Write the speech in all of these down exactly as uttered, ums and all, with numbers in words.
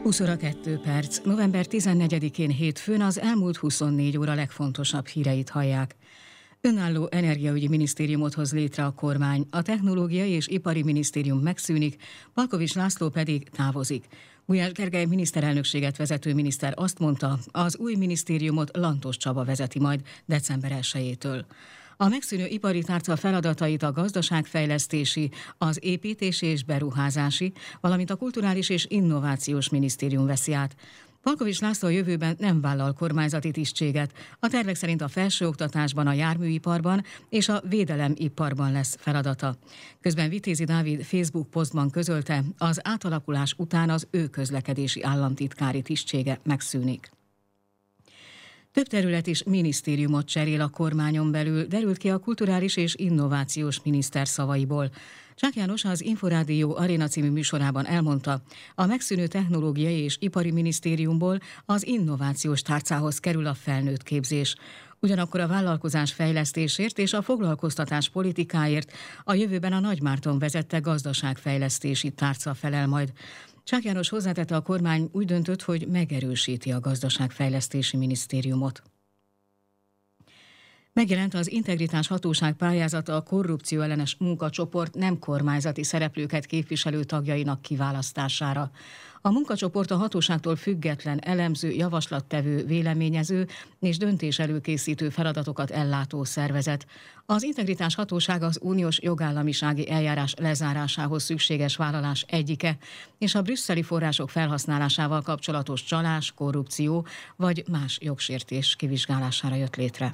húsz óra kettő perc. november tizennegyedikén hétfőn az elmúlt huszonnégy óra legfontosabb híreit hallják. Önálló energiaügyi minisztériumot hoz létre a kormány, a Technológiai és Ipari Minisztérium megszűnik, Palkovics László pedig távozik. Gulyás Gergely miniszterelnökséget vezető miniszter azt mondta, az új minisztériumot Lantos Csaba vezeti majd december elsejétől. A megszűnő ipari tárca feladatait a gazdaságfejlesztési, az építési és beruházási, valamint a kulturális és innovációs minisztérium veszi át. Palkovics László a jövőben nem vállal kormányzati tisztséget. A tervek szerint a felsőoktatásban, a járműiparban és a védelemiparban lesz feladata. Közben Vitézi Dávid Facebook posztban közölte, az átalakulás után az ő közlekedési államtitkári tisztsége megszűnik. Több terület is minisztériumot cserél a kormányon belül, derült ki a kulturális és innovációs miniszter szavaiból. Csák János az Inforádió Aréna című műsorában elmondta, a megszűnő technológiai és ipari minisztériumból az innovációs tárcához kerül a felnőtt képzés. Ugyanakkor a vállalkozás fejlesztésért és a foglalkoztatás politikáért a jövőben a Nagy Márton vezette gazdaságfejlesztési tárca felel majd. Csák János hozzátette, a kormány úgy döntött, hogy megerősíti a gazdaságfejlesztési minisztériumot. Megjelent az Integritás Hatóság pályázata a korrupcióellenes munkacsoport nem kormányzati szereplőket képviselő tagjainak kiválasztására. A munkacsoport a hatóságtól független, elemző, javaslattevő, véleményező és döntéselőkészítő feladatokat ellátó szervezet. Az Integritás Hatóság az uniós jogállamisági eljárás lezárásához szükséges vállalás egyike, és a brüsszeli források felhasználásával kapcsolatos csalás, korrupció vagy más jogsértés kivizsgálására jött létre.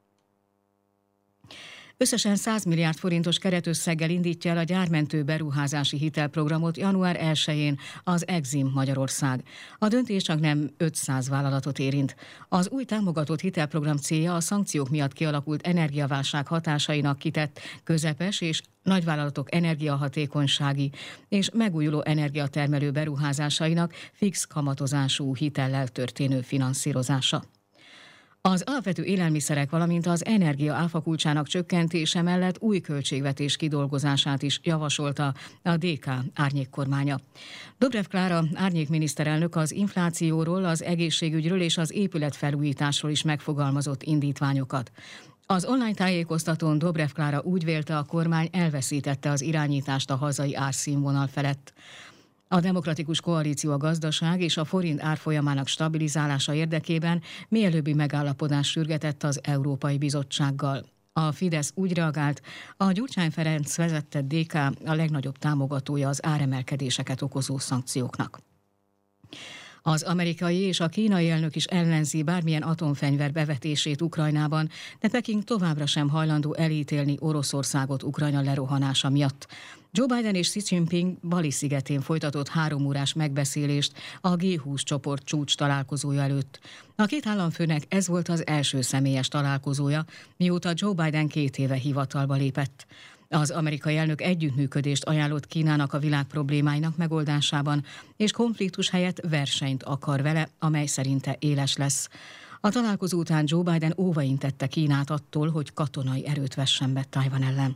Összesen száz milliárd forintos keretösszeggel indítja el a gyármentő beruházási hitelprogramot január elsején az Exim Magyarország. A döntés csak nem ötszáz vállalatot érint. Az új támogatott hitelprogram célja a szankciók miatt kialakult energiaválság hatásainak kitett közepes és nagyvállalatok energiahatékonysági és megújuló energiatermelő beruházásainak fix kamatozású hitellel történő finanszírozása. Az alapvető élelmiszerek, valamint az energia áfakulcsának csökkentése mellett új költségvetés kidolgozását is javasolta a dé ká árnyékkormánya. Dobrev Klára árnyékminiszterelnök az inflációról, az egészségügyről és az épületfelújításról is megfogalmazott indítványokat. Az online tájékoztatón Dobrev Klára úgy vélte, a kormány elveszítette az irányítást a hazai árszínvonal felett. A Demokratikus Koalíció a gazdaság és a forint árfolyamának stabilizálása érdekében mielőbbi megállapodást sürgetett az Európai Bizottsággal. A Fidesz úgy reagált, a Gyurcsány Ferenc vezette dé ká a legnagyobb támogatója az áremelkedéseket okozó szankcióknak. Az amerikai és a kínai elnök is ellenzi bármilyen atomfegyver bevetését Ukrajnában, de Peking továbbra sem hajlandó elítélni Oroszországot Ukrajna lerohanása miatt. Joe Biden és Xi Jinping Bali szigetén folytatott háromórás megbeszélést a gé húsz csoport csúcs találkozója előtt. A két államfőnek ez volt az első személyes találkozója, mióta Joe Biden két éve hivatalba lépett. Az amerikai elnök együttműködést ajánlott Kínának a világ problémáinak megoldásában, és konfliktus helyett versenyt akar vele, amely szerinte éles lesz. A találkozó után Joe Biden óvaintette Kínát attól, hogy katonai erőt vessen be Tajvan ellen.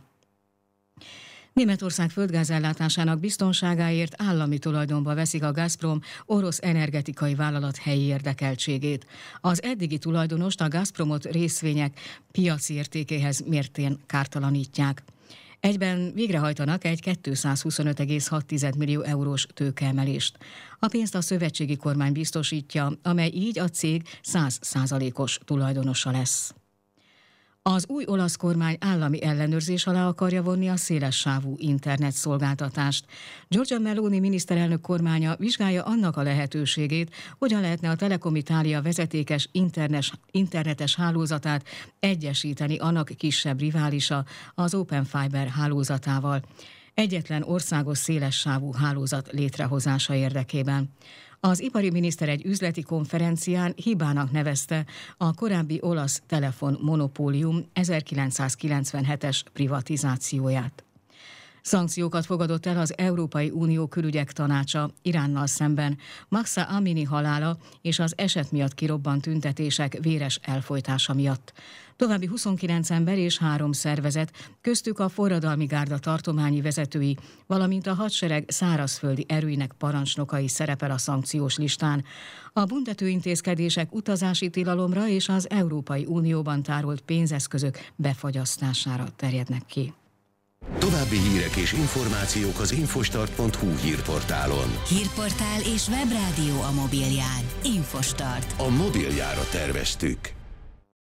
Németország földgázellátásának biztonságáért állami tulajdonba veszik a Gazprom orosz energetikai vállalat helyi érdekeltségét. Az eddigi tulajdonost, a Gazpromot részvények piaci értékéhez mértén kártalanítják. Egyben végrehajtanak egy kétszázhuszonöt egész hat millió eurós tőkeemelést. A pénzt a szövetségi kormány biztosítja, amely így a cég száz százalékos tulajdonosa lesz. Az új olasz kormány állami ellenőrzés alá akarja vonni a szélessávú internet szolgáltatást. Giorgia Meloni miniszterelnök kormánya vizsgálja annak a lehetőségét, hogyan lehetne a Telekom Italia vezetékes internes, internetes hálózatát egyesíteni annak kisebb riválisa, az Open Fiber hálózatával. Egyetlen országos szélessávú hálózat létrehozása érdekében. Az ipari miniszter egy üzleti konferencián hibának nevezte a korábbi olasz telefonmonopólium ezerkilencszázkilencvenhetes privatizációját. Szankciókat fogadott el az Európai Unió Külügyek Tanácsa Iránnal szemben Mahsa Amini halála és az eset miatt kirobbant tüntetések véres elfojtása miatt. További huszonkilenc ember és három szervezet, köztük a forradalmi gárda tartományi vezetői, valamint a hadsereg szárazföldi erőinek parancsnokai szerepel a szankciós listán. A büntetőintézkedések utazási tilalomra és az Európai Unióban tárolt pénzeszközök befagyasztására terjednek ki. További hírek és információk az infostart pont hu hírportálon. Hírportál és webrádió a mobilján. Infostart. A mobiljára terveztük.